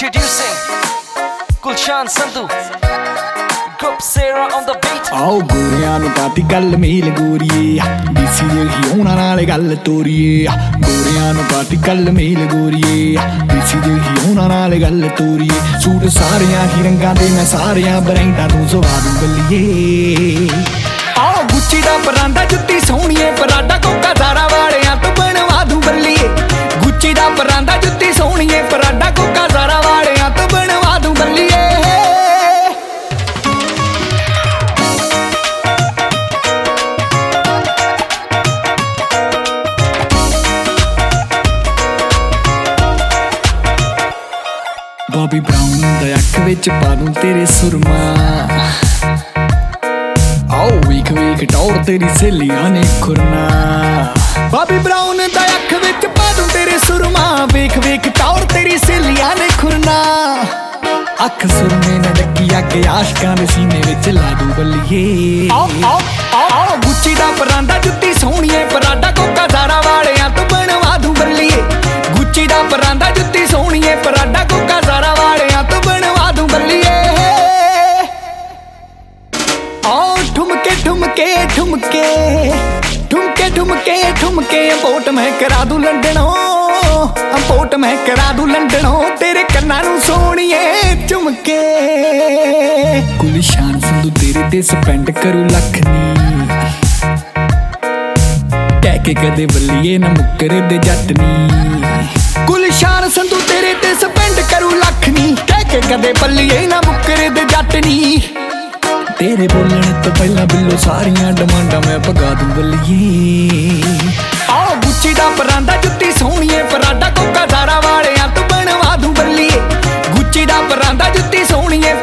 Introducing Gulshan Sandhu, Group Sarah on the beat. आओ गोरियां नू पाती गल मेल गोरिए बीसी दे हियोना नाल गल तोरीए गोरियां नू पाती गल मेल गोरिए बीसी दे हियोना नाल गल तोरीए सूट सारियां ही रंगां दे मैं सारियां ब्रांडां तू सवा दूं गलिए आओ गुच्ची दा परांदा जुत्ती सोहणीए पराडा कोका ज़ारा वालियां तू बनवा दूं बल्लीए गुच्ची दा परांदा जुत्ती सोहणीए पराडा कोका ज़ारा वालियां तू बनवा दूं बल्लीए बॉबी ब्राउन दा अख विच पा दूं तेरे सुरमा आओ वीक वीक टौर तेरी सहेलियां ने खुरना बॉबी ब्राउन दा अख विच पा दूं तेरे सुरमा वेख वेख टौर तेरी सहेलियां ने खुरना अख सुरमे न डकी अगे आशकां दे सीने विच ला दूं बल्लीए आओ आओ आओ गुच्ची दा परांदा जुत्ती सोहणीए पराडा कोका ज़ारा वालियां तू बनवा दूं बल्लीए गुच्ची दा परांदा जुत्ती सोहणीए पराडा कोका ज़ारा वालियां तू बनवा दूं बल्लीए आओ ठुमके ठुमके ठुमके ठुमके ठुमके ठुमके पोट मैं करा दूं लंडनों पोट मैं करा दूं लंडनों तेरे कन्नां नूं सोहणीए झुमके गुलशान संधू तेरे ते स्पेंड करूं लख नी कह के कदे बल्लीए ना मुक्कर दे जट नी गुलशान संधू तेरे ते स्पेंड करूं लख नी कह के कदे बल्लीए ना मुक्कर दे जट नी तेरे बोलने तो पहला बिल्लो सारियां डिमांडां मैं भगा दूं बल्लीए आओ गुच्ची दा परांदा जुत्ती सोहणीए पराडा कोका ज़ारा वालियां तू बनवा दूं बल्लीए गुच्ची दा परांदा जुत्ती सोहणीए